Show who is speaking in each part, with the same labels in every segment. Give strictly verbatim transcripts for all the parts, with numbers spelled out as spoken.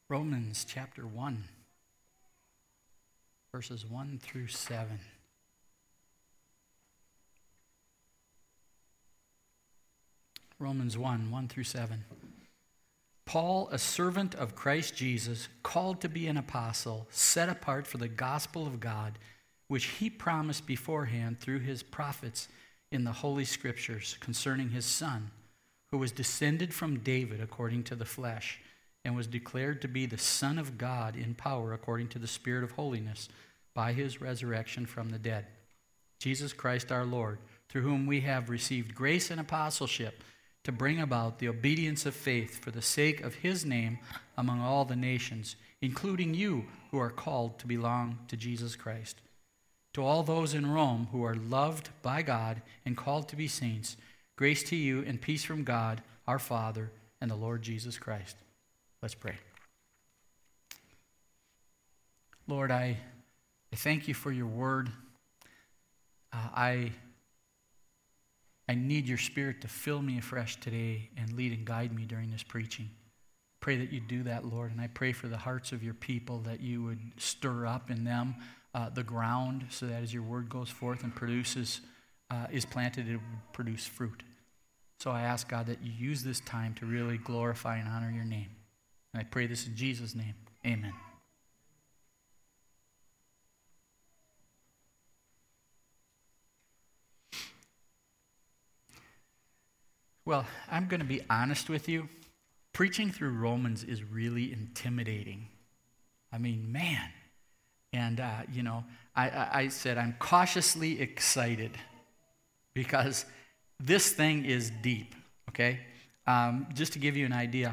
Speaker 1: Romans chapter one, verses one through seven. Romans one, one through seven. Paul, a servant of Christ Jesus, called to be an apostle, set apart for the gospel of God, which he promised beforehand through his prophets in the Holy Scriptures concerning his Son, who was descended from David according to the flesh, and was declared to be the Son of God in power according to the Spirit of holiness, by his resurrection from the dead. Jesus Christ our Lord, through whom we have received grace and apostleship to bring about the obedience of faith for the sake of his name among all the nations, including you who are called to belong to Jesus Christ. To all those in Rome who are loved by God and called to be saints, grace to you and peace from God, our Father, and the Lord Jesus Christ. Let's pray. Lord, I, I thank you for your word. Uh, I, I need your Spirit to fill me afresh today and lead and guide me during this preaching. Pray that you do that, Lord, and I pray for the hearts of your people that you would stir up in them uh, the ground so that as your word goes forth and produces, uh, is planted, it would produce fruit. So I ask, God, that you use this time to really glorify and honor your name. And I pray this in Jesus' name. Amen. Well, I'm going to be honest with you. Preaching through Romans is really intimidating. I mean, man. And, uh, you know, I, I, I said I'm cautiously excited because this thing is deep, okay? Um, just to give you an idea,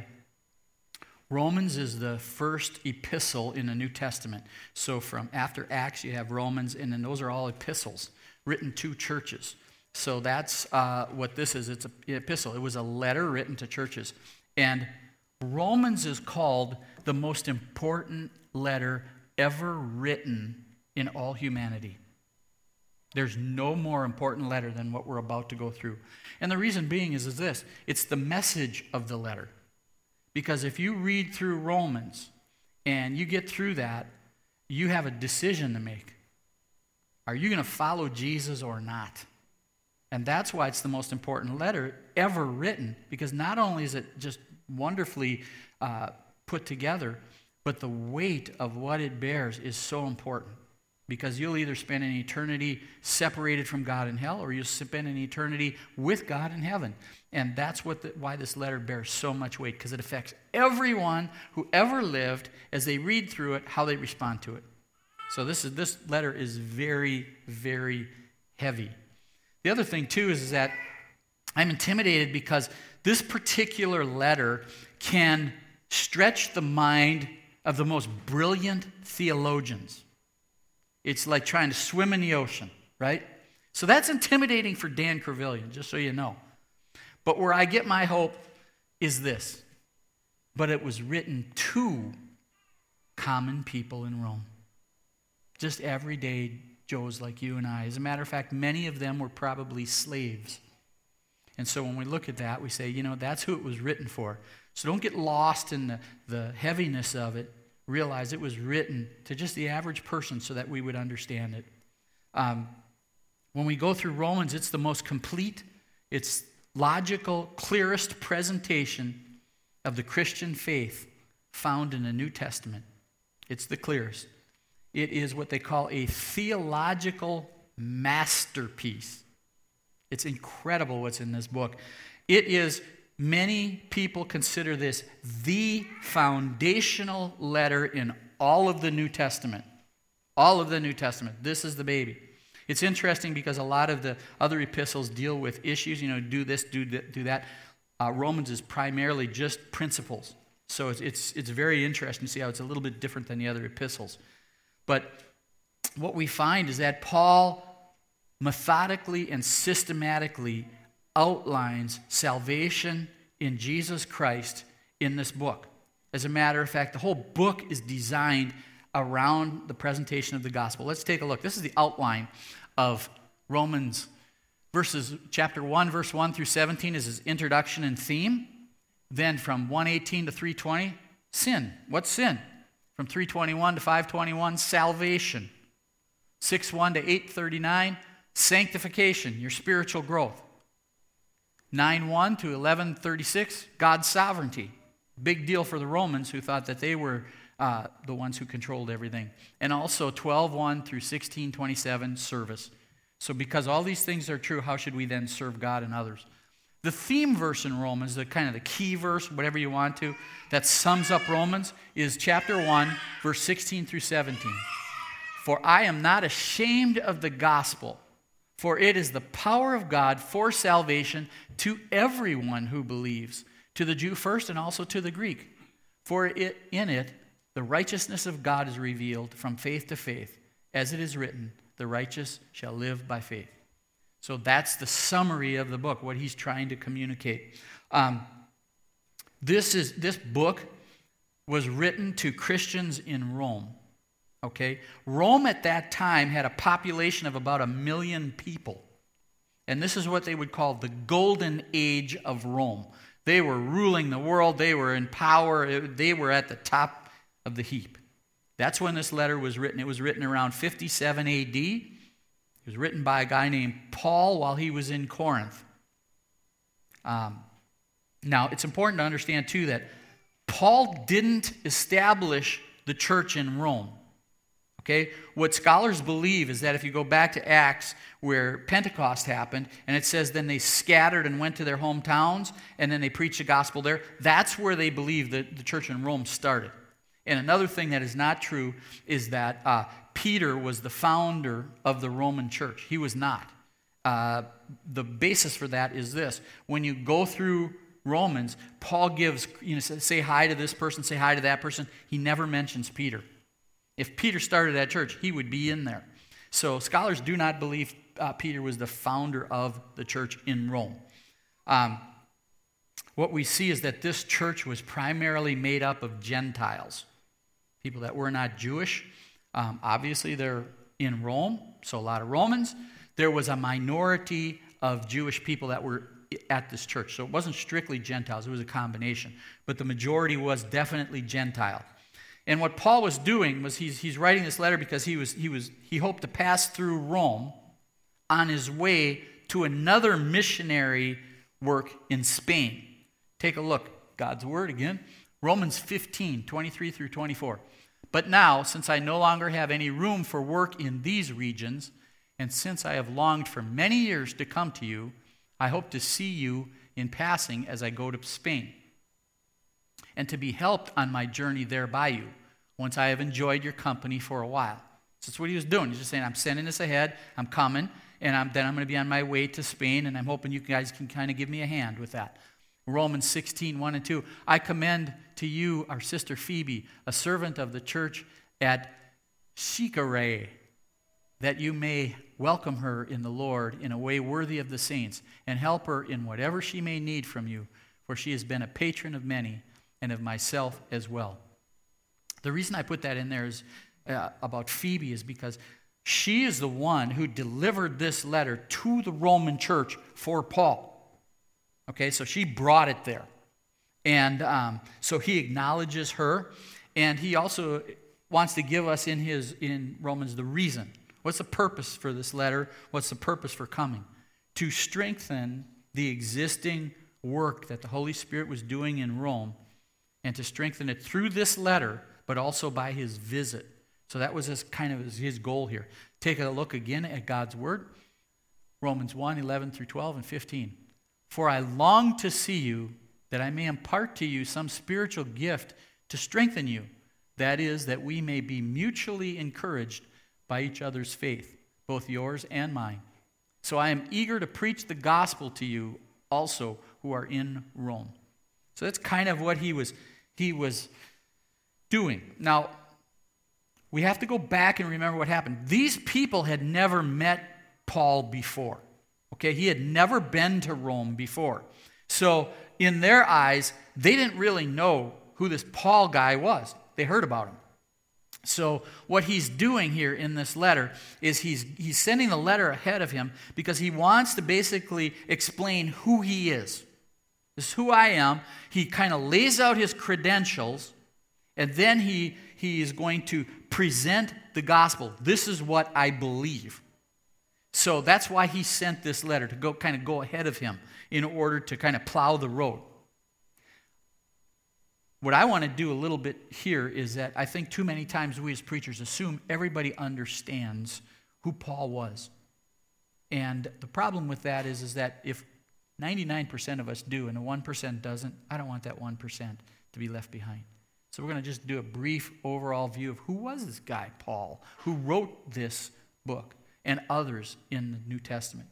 Speaker 1: Romans is the first epistle in the New Testament. So from after Acts, you have Romans, and then those are all epistles written to churches. So that's uh, what this is. It's an epistle. It was a letter written to churches. And Romans is called the most important letter ever written in all humanity. There's no more important letter than what we're about to go through. And the reason being is, is this. It's the message of the letter. Because if you read through Romans and you get through that, you have a decision to make. Are you going to follow Jesus or not? And that's why it's the most important letter ever written, because not only is it just wonderfully uh, put together, but the weight of what it bears is so important. Because you'll either spend an eternity separated from God in hell, or you'll spend an eternity with God in heaven. And that's what the, why this letter bears so much weight, because it affects everyone who ever lived as they read through it, how they respond to it. So this is this letter is very, very heavy. The other thing, too, is, is that I'm intimidated because this particular letter can stretch the mind of the most brilliant theologians. It's like trying to swim in the ocean, right? So that's intimidating for Dan Kervillian, just so you know. But where I get my hope is this. But it was written to common people in Rome. Just everyday Joes like you and I. As a matter of fact, many of them were probably slaves. And so when we look at that, we say, you know, that's who it was written for. So don't get lost in the, the heaviness of it. Realize it was written to just the average person so that we would understand it. Um, when we go through Romans, it's the most complete, it's logical, clearest presentation of the Christian faith found in the New Testament. It's the clearest. It is what they call a theological masterpiece. It's incredible what's in this book. It is, many people consider this the foundational letter in all of the New Testament. All of the New Testament. This is the baby. It's interesting because a lot of the other epistles deal with issues, you know, do this, do that. Do that. Uh, Romans is primarily just principles. So it's, it's, it's very interesting to see how it's a little bit different than the other epistles. But what we find is that Paul methodically and systematically outlines salvation in Jesus Christ in this book. As a matter of fact, the whole book is designed around the presentation of the gospel. Let's take a look. This is the outline of Romans verses, chapter one, verse one through seventeen is his introduction and theme. Then from one eighteen to three twenty, Sin. What's sin? From three twenty-one to five twenty-one, salvation. six one to eight thirty-nine, sanctification, your spiritual growth. nine one to eleven thirty-six, God's sovereignty. Big deal for the Romans who thought that they were uh, the ones who controlled everything. And also twelve one through sixteen twenty-seven, service. So because all these things are true, how should we then serve God and others? The theme verse in Romans, the kind of the key verse, whatever you want to, that sums up Romans, is chapter one, verse sixteen through seventeen. For I am not ashamed of the gospel, for it is the power of God for salvation to everyone who believes, to the Jew first and also to the Greek. For it, in it, the righteousness of God is revealed from faith to faith, as it is written, the righteous shall live by faith. So that's the summary of the book, what he's trying to communicate. Um, this is this book was written to Christians in Rome. Okay? Rome at that time had a population of about a million people. And this is what they would call the golden age of Rome. They were ruling the world. They were in power. They were at the top of the heap. That's when this letter was written. It was written around fifty-seven A D. It was written by a guy named Paul while he was in Corinth. Um, now, it's important to understand, too, that Paul didn't establish the church in Rome. Okay? What scholars believe is that if you go back to Acts, where Pentecost happened, and it says then they scattered and went to their hometowns, and then they preached the gospel there, that's where they believe that the church in Rome started. And another thing that is not true is that uh, Peter was the founder of the Roman church. He was not. Uh, the basis for that is this. When you go through Romans, Paul gives, you know, say hi to this person, say hi to that person. He never mentions Peter. If Peter started that church, he would be in there. So scholars do not believe uh, Peter was the founder of the church in Rome. Um, what we see is that this church was primarily made up of Gentiles, people that were not Jewish. Um, obviously, they're in Rome, so a lot of Romans. There was a minority of Jewish people that were at this church. So it wasn't strictly Gentiles. It was a combination. But the majority was definitely Gentile. And what Paul was doing was he's, he's writing this letter because he was he was he hoped to pass through Rome on his way to another missionary work in Spain. Take a look. God's word again. Romans fifteen, twenty-three through twenty-four. But now, since I no longer have any room for work in these regions, and since I have longed for many years to come to you, I hope to see you in passing as I go to Spain, and to be helped on my journey there by you, once I have enjoyed your company for a while. So that's what he was doing. He's just saying, I'm sending this ahead, I'm coming, and I'm, then I'm going to be on my way to Spain, and I'm hoping you guys can kind of give me a hand with that. Romans sixteen, one and two. I commend to you our sister Phoebe, a servant of the church at Cenchreae, that you may welcome her in the Lord in a way worthy of the saints, and help her in whatever she may need from you, for she has been a patron of many, and of myself as well. The reason I put that in there is uh, about Phoebe is because she is the one who delivered this letter to the Roman church for Paul. Okay, so she brought it there. And um, so he acknowledges her, and he also wants to give us in his in Romans the reason. What's the purpose for this letter? What's the purpose for coming? To strengthen the existing work that the Holy Spirit was doing in Rome, and to strengthen it through this letter, but also by his visit. So that was his kind of his goal here. Take a look again at God's word. Romans one, eleven through twelve and fifteen. For I long to see you, that I may impart to you some spiritual gift to strengthen you. That is, that we may be mutually encouraged by each other's faith, both yours and mine. So I am eager to preach the gospel to you also who are in Rome. So that's kind of what he was he was doing. Now, we have to go back and remember what happened. These people had never met Paul before. Okay, he had never been to Rome before. So in their eyes, they didn't really know who this Paul guy was. They heard about him. So what he's doing here in this letter is he's he's sending the letter ahead of him because he wants to basically explain who he is. This is who I am. He kind of lays out his credentials, And then he, he is going to present the gospel. This is what I believe. So that's why he sent this letter, to go kind of go ahead of him in order to kind of plow the road. What I want to do a little bit here is that I think too many times we as preachers assume everybody understands who Paul was. And the problem with that is, is that if ninety-nine percent of us do and the one percent doesn't, I don't want that one percent to be left behind. So we're going to just do a brief overall view of who was this guy, Paul, who wrote this book and others in the New Testament.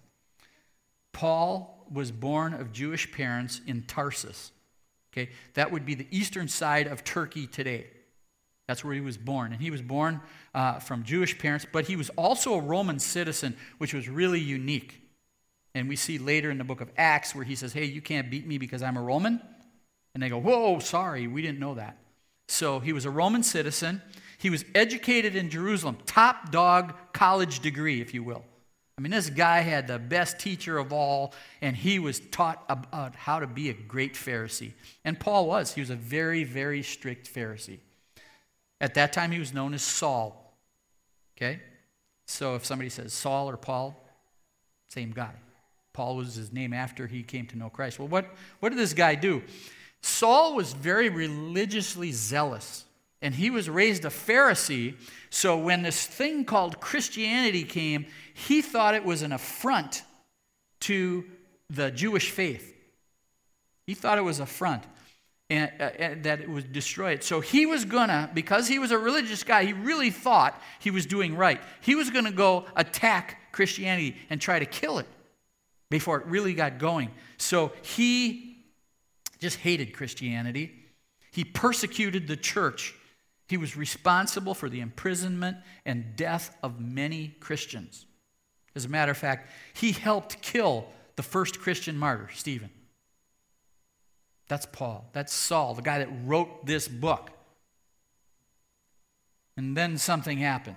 Speaker 1: Paul was born of Jewish parents in Tarsus. Okay, that would be the eastern side of Turkey today. That's where he was born. And he was born uh, from Jewish parents, but he was also a Roman citizen, which was really unique. And we see later in the book of Acts where he says, hey, you can't beat me because I'm a Roman. And they go, whoa, sorry, we didn't know that. So he was a Roman citizen. He was educated in Jerusalem, top dog college degree, if you will. I mean, this guy had the best teacher of all, and he was taught about how to be a great Pharisee. And Paul was. He was a very, very strict Pharisee. At that time, he was known as Saul. Okay? So if somebody says Saul or Paul, same guy. Paul was his name after he came to know Christ. Well, what, what did this guy do? Saul was very religiously zealous, and he was raised a Pharisee, so when this thing called Christianity came, he thought it was an affront to the Jewish faith. He thought it was an affront, and, uh, and that it would destroy it. So he was going to, because he was a religious guy, he really thought he was doing right. He was going to go attack Christianity and try to kill it before it really got going. So he just hated Christianity. He persecuted the church. He was responsible for the imprisonment and death of many Christians. As a matter of fact, he helped kill the first Christian martyr, Stephen. That's Paul. That's Saul, the guy that wrote this book. And then something happened.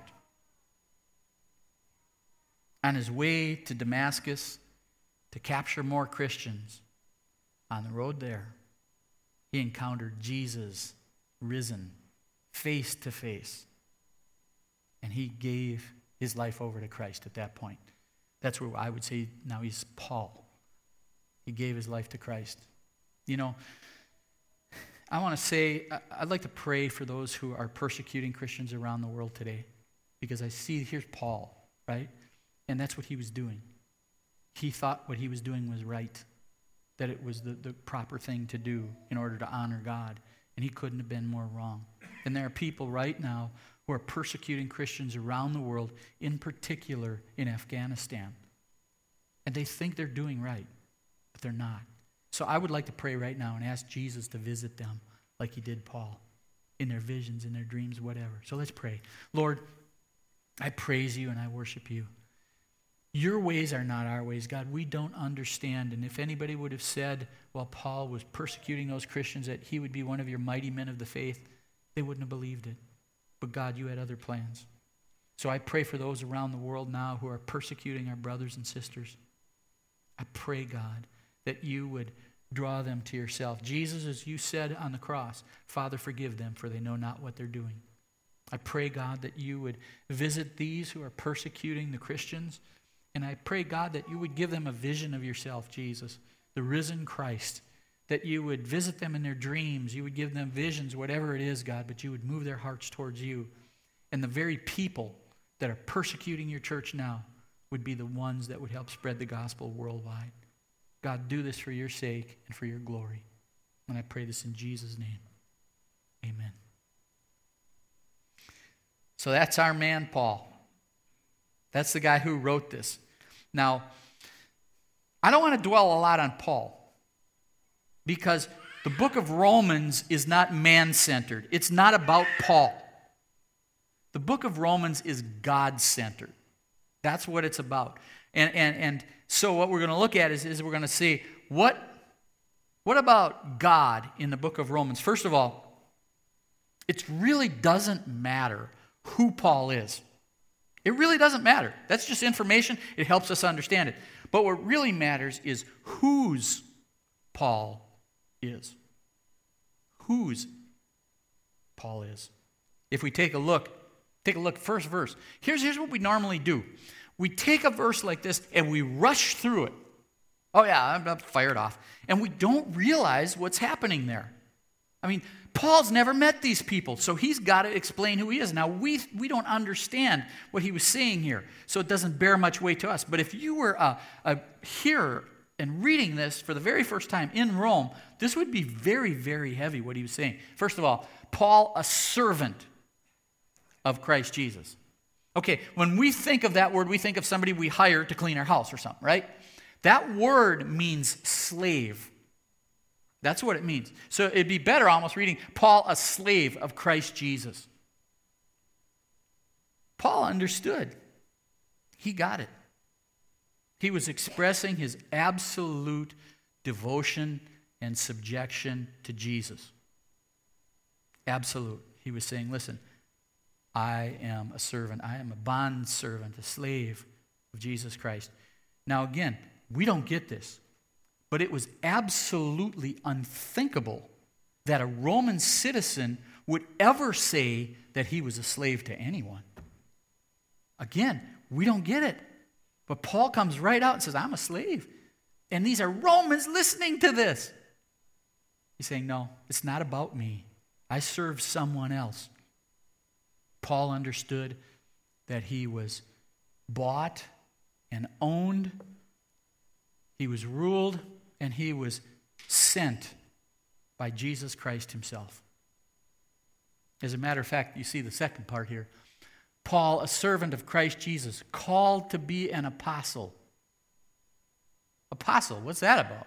Speaker 1: On his way to Damascus to capture more Christians, on the road there, he encountered Jesus risen face to face. And he gave his life over to Christ at that point. That's where I would say now he's Paul. He gave his life to Christ. You know, I want to say, I'd like to pray for those who are persecuting Christians around the world today. Because I see, here's Paul, right? And that's what he was doing. He thought what he was doing was right. That it was the, the proper thing to do in order to honor God. And he couldn't have been more wrong. And there are people right now who are persecuting Christians around the world, in particular in Afghanistan. And they think they're doing right, but they're not. So I would like to pray right now and ask Jesus to visit them like he did Paul, in their visions, in their dreams, whatever. So let's pray. Lord, I praise you and I worship you. Your ways are not our ways, God. We don't understand. And if anybody would have said, while Paul was persecuting those Christians, that he would be one of your mighty men of the faith, they wouldn't have believed it. But God, you had other plans. So I pray for those around the world now who are persecuting our brothers and sisters. I pray, God, that you would draw them to yourself. Jesus, as you said on the cross, Father, forgive them, for they know not what they're doing. I pray, God, that you would visit these who are persecuting the Christians. And I pray, God, that you would give them a vision of yourself, Jesus, the risen Christ, that you would visit them in their dreams. You would give them visions, whatever it is, God, but you would move their hearts towards you. And the very people that are persecuting your church now would be the ones that would help spread the gospel worldwide. God, do this for your sake and for your glory. And I pray this in Jesus' name. Amen. So that's our man, Paul. That's the guy who wrote this. Now, I don't want to dwell a lot on Paul because the book of Romans is not man-centered. It's not about Paul. The book of Romans is God-centered. That's what it's about. And, and, and so what we're going to look at is, is we're going to see what, what about God in the book of Romans? First of all, it really doesn't matter who Paul is. It really doesn't matter. That's just information. It helps us understand it. But what really matters is whose Paul is. Whose Paul is. If we take a look, take a look, first verse. Here's, here's what we normally do. We take a verse like this and we rush through it. Oh yeah, I'm, I'm fired off. And we don't realize what's happening there. I mean, Paul's never met these people, so he's got to explain who he is. Now, we we don't understand what he was saying here, so it doesn't bear much weight to us. But if you were a, a hearer and reading this for the very first time in Rome, this would be very, very heavy, what he was saying. First of all, Paul, a servant of Christ Jesus. Okay, when we think of that word, we think of somebody we hire to clean our house or something, right? That word means slave. That's what it means. So it'd be better almost reading, Paul, a slave of Christ Jesus. Paul understood. He got it. He was expressing his absolute devotion and subjection to Jesus. Absolute. He was saying, listen, I am a servant. I am a bond servant, a slave of Jesus Christ. Now again, we don't get this. But it was absolutely unthinkable that a Roman citizen would ever say that he was a slave to anyone. Again, we don't get it. But Paul comes right out and says, I'm a slave. And these are Romans listening to this. He's saying, no, it's not about me. I serve someone else. Paul understood that he was bought and owned. He was ruled and he was sent by Jesus Christ himself. As a matter of fact, you see the second part here. Paul, a servant of Christ Jesus, called to be an apostle. Apostle, what's that about?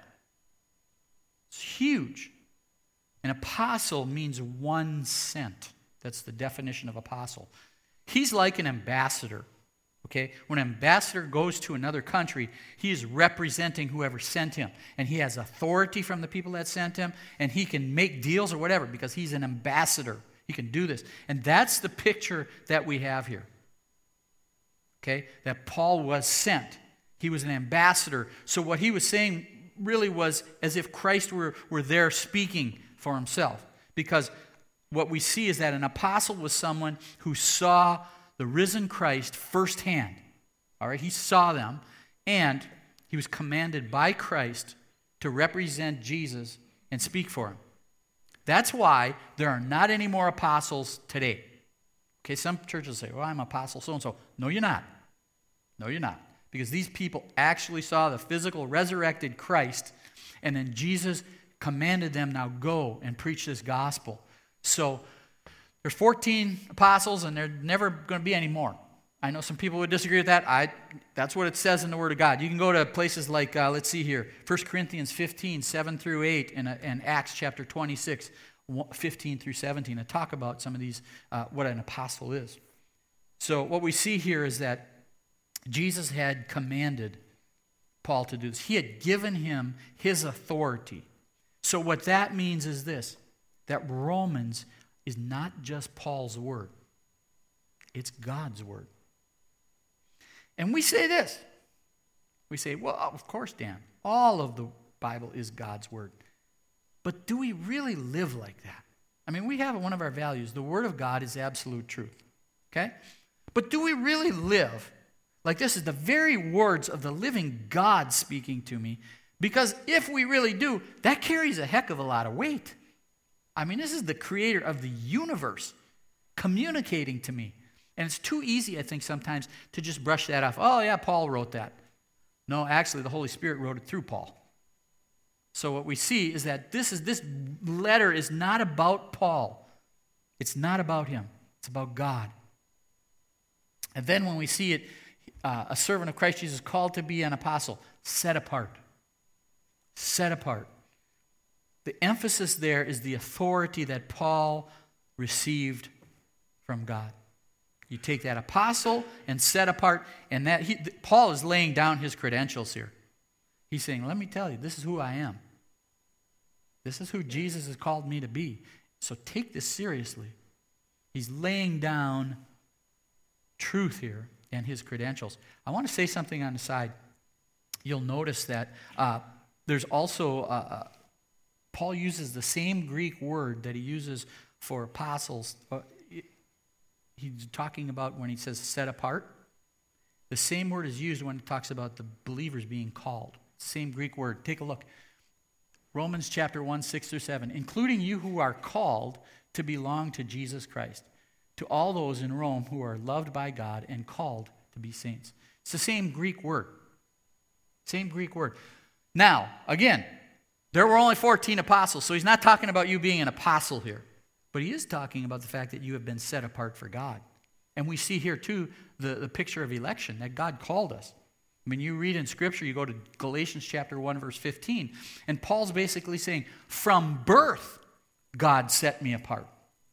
Speaker 1: It's huge. An apostle means one sent. That's the definition of apostle. He's like an ambassador. Okay? When an ambassador goes to another country, he is representing whoever sent him. And he has authority from the people that sent him, and he can make deals or whatever because he's an ambassador. He can do this. And that's the picture that we have here. Okay? That Paul was sent. He was an ambassador. So what he was saying really was as if Christ were, were there speaking for himself. Because what we see is that an apostle was someone who saw the risen Christ firsthand. All right, he saw them, and he was commanded by Christ to represent Jesus and speak for him. That's why there are not any more apostles today. Okay, some churches say, well, I'm apostle so-and-so. No, you're not. No, you're not. Because these people actually saw the physical resurrected Christ, and then Jesus commanded them, now go and preach this gospel. So there's fourteen apostles, and there's never going to be any more. I know some people would disagree with that. I, that's what it says in the Word of God. You can go to places like, uh, let's see here, First Corinthians fifteen, seven through eight, and, uh, and Acts chapter twenty-six, fifteen through seventeen, and talk about some of these, uh, what an apostle is. So what we see here is that Jesus had commanded Paul to do this. He had given him his authority. So what that means is this, that Romans is not just Paul's word. It's God's word. And we say this. We say, well, of course, Dan, all of the Bible is God's word. But do we really live like that? I mean, we have one of our values. The word of God is absolute truth. Okay? But do we really live like this is the very words of the living God speaking to me? Because if we really do, that carries a heck of a lot of weight. I mean, this is the creator of the universe communicating to me. And it's too easy, I think, sometimes to just brush that off. Oh, yeah, Paul wrote that. No, actually, the Holy Spirit wrote it through Paul. So what we see is that this is this letter is not about Paul. It's not about him. It's about God. And then when we see it, uh, a servant of Christ Jesus called to be an apostle, set apart. Set apart. The emphasis there is the authority that Paul received from God. You take that apostle and set apart, and that he, Paul is laying down his credentials here. He's saying, let me tell you, this is who I am. This is who Jesus has called me to be. So take this seriously. He's laying down truth here and his credentials. I want to say something on the side. You'll notice that uh, there's also, uh, uh, Paul uses the same Greek word that he uses for apostles, uh, it, he's talking about when he says set apart. The same word is used when it talks about the believers being called. Same Greek word. Take a look. Romans chapter one, six through seven. Including you who are called to belong to Jesus Christ. To all those in Rome who are loved by God and called to be saints. It's the same Greek word. Same Greek word. Now, again, there were only fourteen apostles, so he's not talking about you being an apostle here. But he is talking about the fact that you have been set apart for God. And we see here, too, the, the picture of election, that God called us. I mean, you read in Scripture, you go to Galatians chapter one, verse fifteen, and Paul's basically saying, from birth, God set me apart.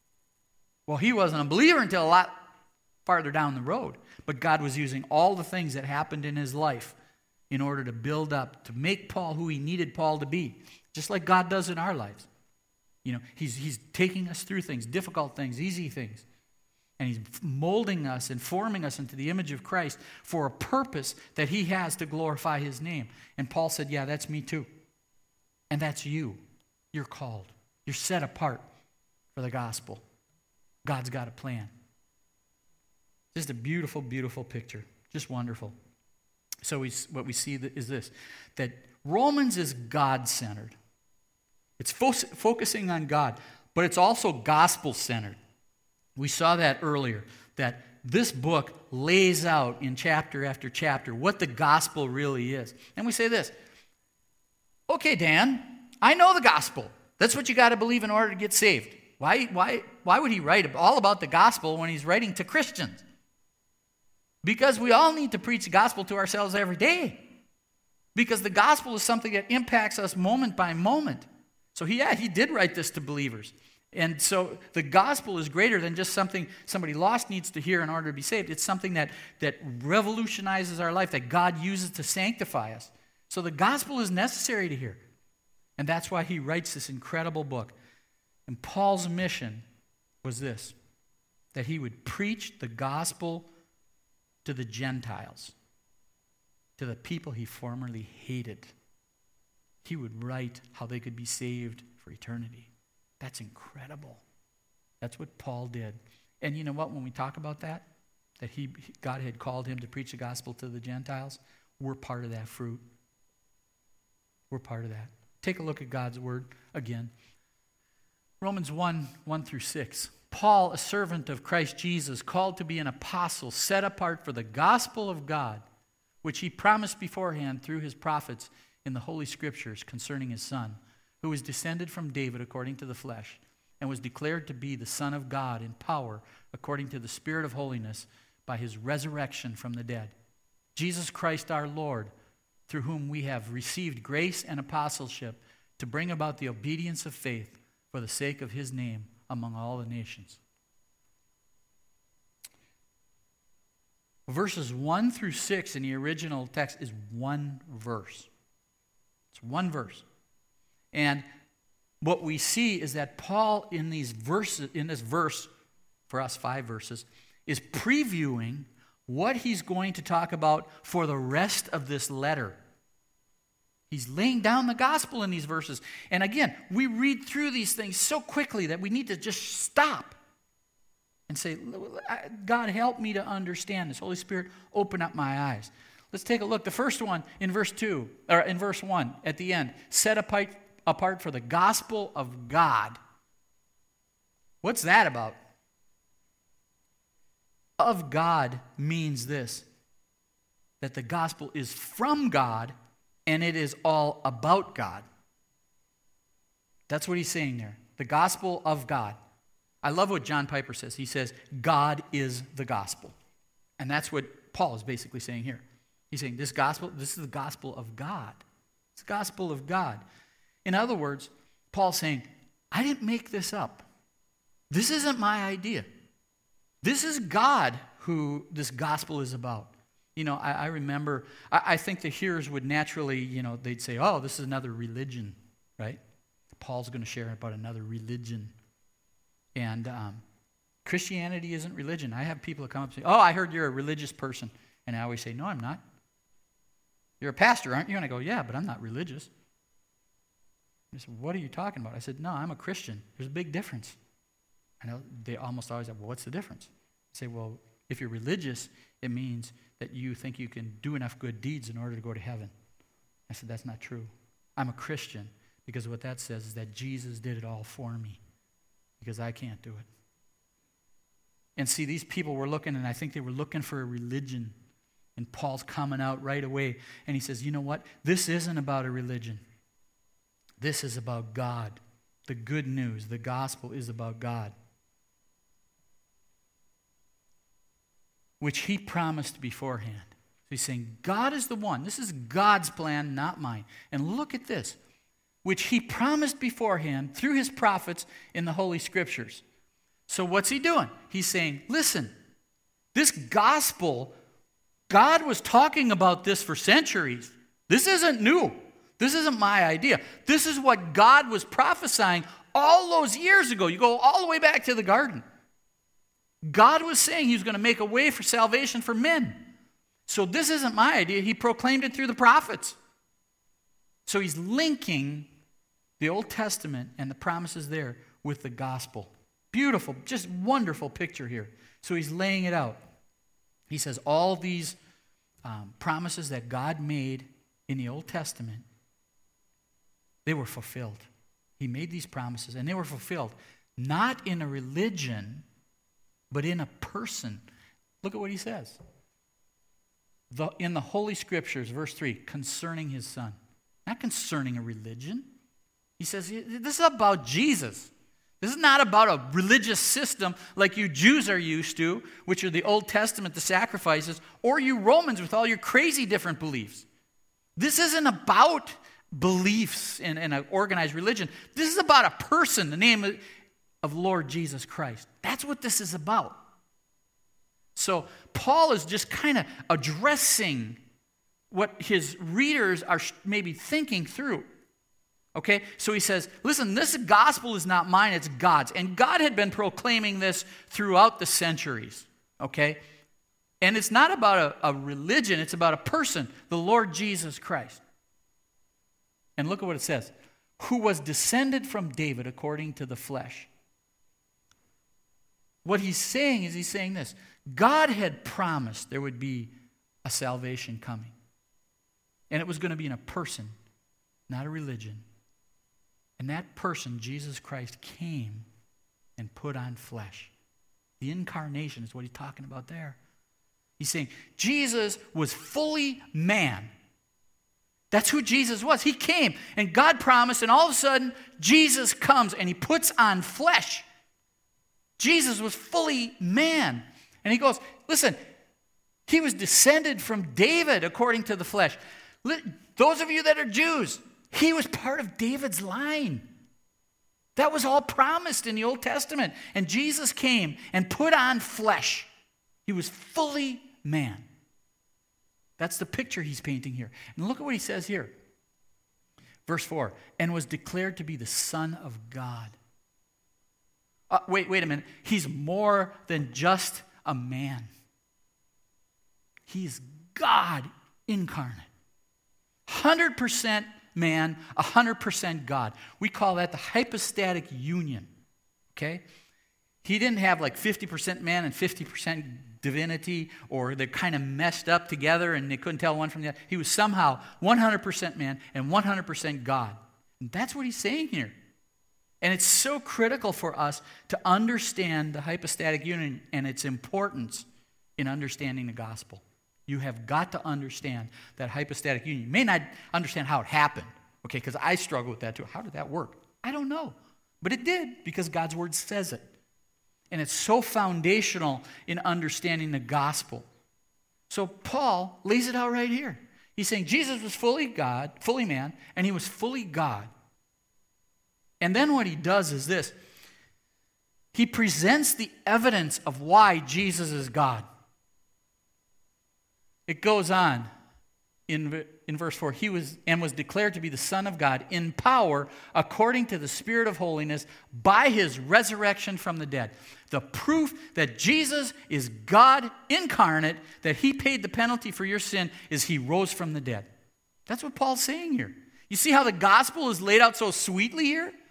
Speaker 1: Well, he wasn't a believer until a lot farther down the road. But God was using all the things that happened in his life in order to build up, to make Paul who he needed Paul to be. Just like God does in our lives. You know, he's, he's taking us through things, difficult things, easy things. And he's molding us and forming us into the image of Christ for a purpose that he has to glorify his name. And Paul said, yeah, that's me too. And that's you. You're called. You're set apart for the gospel. God's got a plan. Just a beautiful, beautiful picture. Just wonderful. So we, what we see is this, that Romans is God-centered. It's fo- focusing on God, but it's also gospel-centered. We saw that earlier, that this book lays out in chapter after chapter what the gospel really is. And we say this, okay, Dan, I know the gospel. That's what you got to believe in order to get saved. Why, why, why would he write all about the gospel when he's writing to Christians? Because we all need to preach the gospel to ourselves every day. Because the gospel is something that impacts us moment by moment. So he, yeah, he did write this to believers. And so the gospel is greater than just something somebody lost needs to hear in order to be saved. It's something that, that revolutionizes our life, that God uses to sanctify us. So the gospel is necessary to hear. And that's why he writes this incredible book. And Paul's mission was this, that he would preach the gospel to the Gentiles, to the people he formerly hated. He would write how they could be saved for eternity. That's incredible. That's what Paul did. And you know what, when we talk about that, that he God had called him to preach the gospel to the Gentiles, we're part of that fruit. We're part of that. Take a look at God's word again. Romans one, one through six. Paul, a servant of Christ Jesus, called to be an apostle, set apart for the gospel of God, which he promised beforehand through his prophets in the Holy Scriptures concerning his Son, who was descended from David according to the flesh, and was declared to be the Son of God in power according to the Spirit of holiness by his resurrection from the dead. Jesus Christ our Lord, through whom we have received grace and apostleship to bring about the obedience of faith for the sake of his name among all the nations. Verses one through six in the original text is one verse. It's one verse. And what we see is that Paul in these verses, in this verse, for us five verses, is previewing what he's going to talk about for the rest of this letter. He's laying down the gospel in these verses. And again, we read through these things so quickly that we need to just stop and say, God, help me to understand this. Holy Spirit, open up my eyes. Let's take a look. The first one in verse two, or in verse one at the end, set apart, apart for the gospel of God. What's that about? Of God means this, that the gospel is from God and it is all about God. That's what he's saying there. The gospel of God. I love what John Piper says. He says, God is the gospel. And that's what Paul is basically saying here. He's saying this gospel, this is the gospel of God. It's the gospel of God. In other words, Paul's saying, I didn't make this up. This isn't my idea. This is God who this gospel is about. You know, I, I remember, I, I think the hearers would naturally, you know, they'd say, oh, this is another religion, right? Paul's going to share about another religion. And um, Christianity isn't religion. I have people that come up and say, oh, I heard you're a religious person. And I always say, no, I'm not. You're a pastor, aren't you? And I go, yeah, but I'm not religious. They said, what are you talking about? I said, no, I'm a Christian. There's a big difference. I know they almost always have, well, what's the difference? I say, well, if you're religious, it means that you think you can do enough good deeds in order to go to heaven. I said, that's not true. I'm a Christian because what that says is that Jesus did it all for me because I can't do it. And see, these people were looking, and I think they were looking for a religion. And Paul's coming out right away, and he says, you know what? This isn't about a religion. This is about God. The good news, the gospel is about God, which he promised beforehand. So he's saying, God is the one. This is God's plan, not mine. And look at this, which he promised beforehand through his prophets in the Holy Scriptures. So what's he doing? He's saying, listen, this gospel, God was talking about this for centuries. This isn't new. This isn't my idea. This is what God was prophesying all those years ago. You go all the way back to the garden. God was saying he was going to make a way for salvation for men. So this isn't my idea. He proclaimed it through the prophets. So he's linking the Old Testament and the promises there with the gospel. Beautiful, just wonderful picture here. So he's laying it out. He says all these um, promises that God made in the Old Testament, they were fulfilled. He made these promises, and they were fulfilled, not in a religion, but in a person. Look at what he says. The, in the Holy Scriptures, verse three, concerning his son. Not concerning a religion. He says, this is about Jesus. This is not about a religious system like you Jews are used to, which are the Old Testament, the sacrifices, or you Romans with all your crazy different beliefs. This isn't about beliefs in, in an organized religion. This is about a person, the name of, of Lord Jesus Christ. That's what this is about. So Paul is just kind of addressing what his readers are maybe thinking through. Okay, so he says, listen, this gospel is not mine, it's God's. And God had been proclaiming this throughout the centuries. Okay? And it's not about a, a religion, it's about a person, the Lord Jesus Christ. And look at what it says. Who was descended from David according to the flesh. What he's saying is he's saying this. God had promised there would be a salvation coming. And it was going to be in a person, not a religion. And that person, Jesus Christ, came and put on flesh. The incarnation is what he's talking about there. He's saying Jesus was fully man. That's who Jesus was. He came, and God promised, and all of a sudden, Jesus comes, and he puts on flesh. Jesus was fully man. And he goes, listen, he was descended from David according to the flesh. Those of you that are Jews, he was part of David's line. That was all promised in the Old Testament. And Jesus came and put on flesh. He was fully man. That's the picture he's painting here. And look at what he says here. Verse four, and was declared to be the Son of God. Uh, wait, wait a minute. He's more than just a man. He's God incarnate. one hundred percent man, one hundred percent God. We call that the hypostatic union. Okay? He didn't have like fifty percent man and fifty percent divinity, or they're kind of messed up together and they couldn't tell one from the other. He was somehow one hundred percent man and one hundred percent God. And that's what he's saying here. And it's so critical for us to understand the hypostatic union and its importance in understanding the gospel. You have got to understand that hypostatic union. You may not understand how it happened, okay, because I struggle with that too. How did that work? I don't know. But it did, because God's word says it. And it's so foundational in understanding the gospel. So Paul lays it out right here. He's saying Jesus was fully God, fully man, and he was fully God. And then what he does is this. He presents the evidence of why Jesus is God. It goes on in, in verse four. He was and was declared to be the Son of God in power according to the Spirit of holiness by his resurrection from the dead. The proof that Jesus is God incarnate, that he paid the penalty for your sin, is he rose from the dead. That's what Paul's saying here. You see how the gospel is laid out so sweetly here?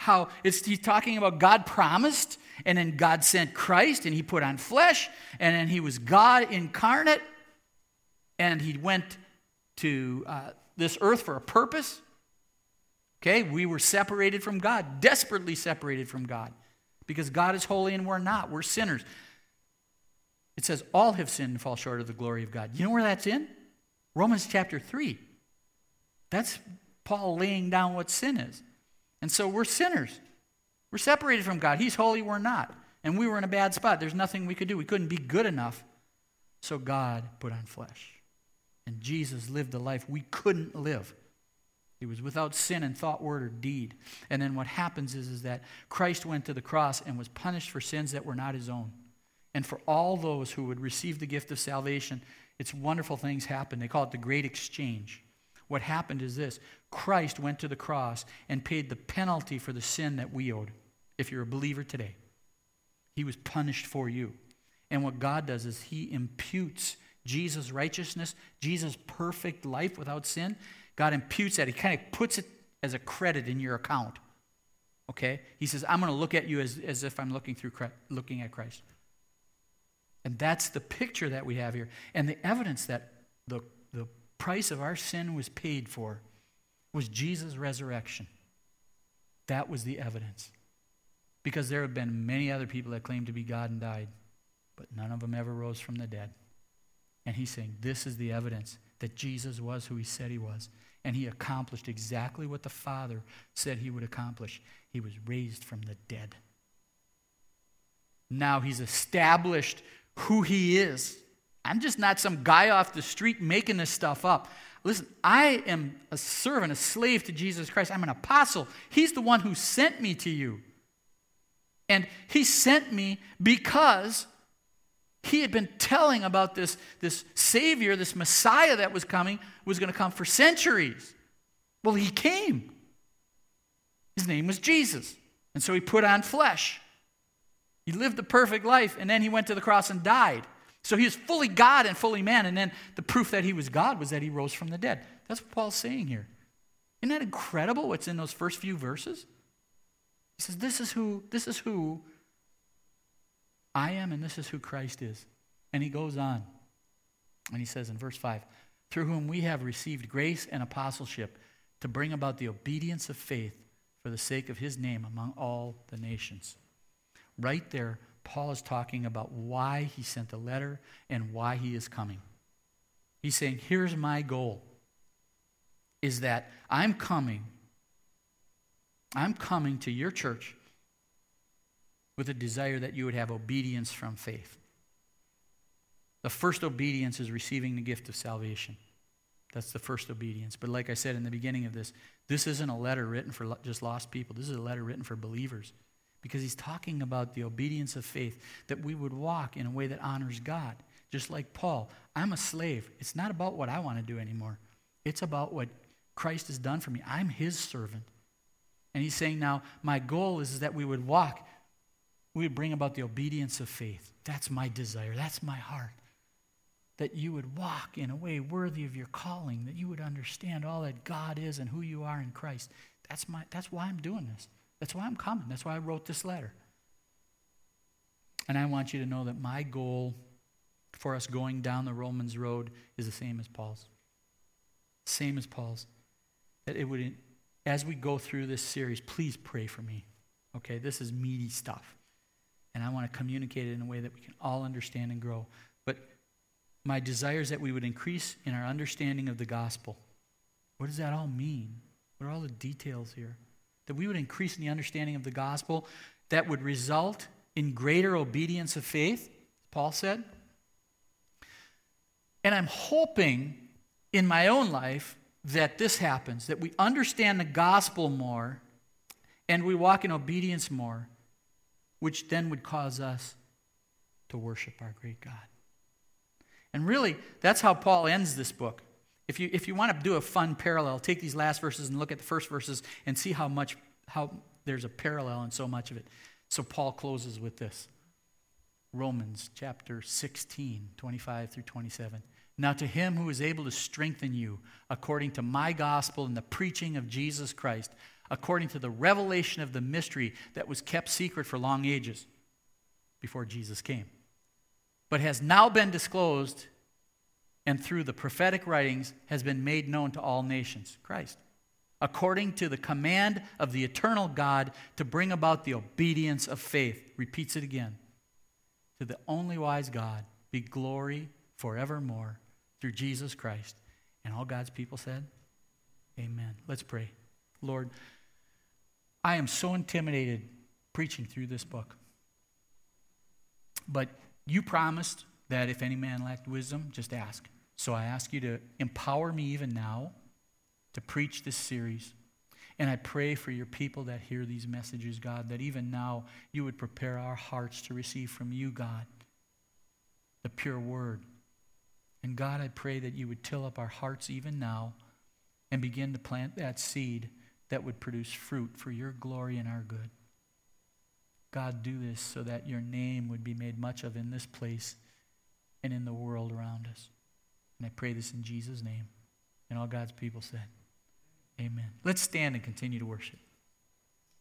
Speaker 1: how it's he's talking about God promised, and then God sent Christ, and he put on flesh, and then he was God incarnate, and he went to uh, this earth for a purpose. Okay, we were separated from God, desperately separated from God, because God is holy and we're not. We're sinners. It says all have sinned and fall short of the glory of God. You know where that's in? Romans chapter three. That's Paul laying down what sin is. And so we're sinners. We're separated from God. He's holy, we're not. And we were in a bad spot. There's nothing we could do. We couldn't be good enough. So God put on flesh. And Jesus lived the life we couldn't live. He was without sin in thought, word, or deed. And then what happens is, is that Christ went to the cross and was punished for sins that were not his own. And for all those who would receive the gift of salvation, it's wonderful things happen. They call it the great exchange. What happened is this. Christ went to the cross and paid the penalty for the sin that we owed. If you're a believer today, he was punished for you. And what God does is he imputes Jesus' righteousness, Jesus' perfect life without sin. God imputes that. He kind of puts it as a credit in your account. Okay? He says, I'm going to look at you as, as if I'm looking through looking at Christ. And that's the picture that we have here. And the evidence that the, the price of our sin was paid for was Jesus' resurrection. That was the evidence. Because there have been many other people that claimed to be God and died, but none of them ever rose from the dead. And he's saying this is the evidence that Jesus was who he said he was. And he accomplished exactly what the Father said he would accomplish. He was raised from the dead. Now he's established who he is. I'm just not some guy off the street making this stuff up. Listen, I am a servant, a slave to Jesus Christ. I'm an apostle. He's the one who sent me to you. And he sent me because he had been telling about this, this Savior, this Messiah that was coming, was going to come for centuries. Well, he came. His name was Jesus. And so he put on flesh. He lived the perfect life, and then he went to the cross and died. So he was fully God and fully man, and then the proof that he was God was that he rose from the dead. That's what Paul's saying here. Isn't that incredible what's in those first few verses? He says, this is who, this is who I am, and this is who Christ is. And he goes on, and he says in verse five, through whom we have received grace and apostleship to bring about the obedience of faith for the sake of his name among all the nations. Right there, Paul is talking about why he sent the letter and why he is coming. He's saying, here's my goal, is that I'm coming, I'm coming to your church with a desire that you would have obedience from faith. The first obedience is receiving the gift of salvation. That's the first obedience. But like I said in the beginning of this, this isn't a letter written for just lost people. This is a letter written for believers. Because he's talking about the obedience of faith, that we would walk in a way that honors God. Just like Paul, I'm a slave. It's not about what I want to do anymore. It's about what Christ has done for me. I'm his servant. And he's saying now, my goal is, is that we would walk, we would bring about the obedience of faith. That's my desire. That's my heart. That you would walk in a way worthy of your calling, that you would understand all that God is and who you are in Christ. That's my. That's why I'm doing this. That's why I'm coming. That's why I wrote this letter. And I want you to know that my goal for us going down the Romans road is the same as Paul's. Same as Paul's. That it would, as we go through this series, please pray for me. Okay, this is meaty stuff. And I want to communicate it in a way that we can all understand and grow. But my desire is that we would increase in our understanding of the gospel. What does that all mean? What are all the details here? That we would increase in the understanding of the gospel that would result in greater obedience of faith, Paul said. And I'm hoping in my own life that this happens, that we understand the gospel more and we walk in obedience more, which then would cause us to worship our great God. And really, that's how Paul ends this book. If you if you want to do a fun parallel, take these last verses and look at the first verses and see how much how there's a parallel in so much of it. So Paul closes with this. Romans chapter sixteen, twenty-five through twenty-seven. Now to him who is able to strengthen you according to my gospel and the preaching of Jesus Christ, according to the revelation of the mystery that was kept secret for long ages before Jesus came, but has now been disclosed and through the prophetic writings has been made known to all nations. Christ. According to the command of the eternal God to bring about the obedience of faith. Repeats it again. To the only wise God be glory forevermore through Jesus Christ. And all God's people said, amen. Let's pray. Lord, I am so intimidated preaching through this book. But you promised that if any man lacked wisdom, just ask. So I ask you to empower me even now to preach this series. And I pray for your people that hear these messages, God, that even now you would prepare our hearts to receive from you, God, the pure word. And God, I pray that you would till up our hearts even now and begin to plant that seed that would produce fruit for your glory and our good. God, do this so that your name would be made much of in this place and in the world around us. And I pray this in Jesus' name. And all God's people said, amen. Let's stand and continue to worship.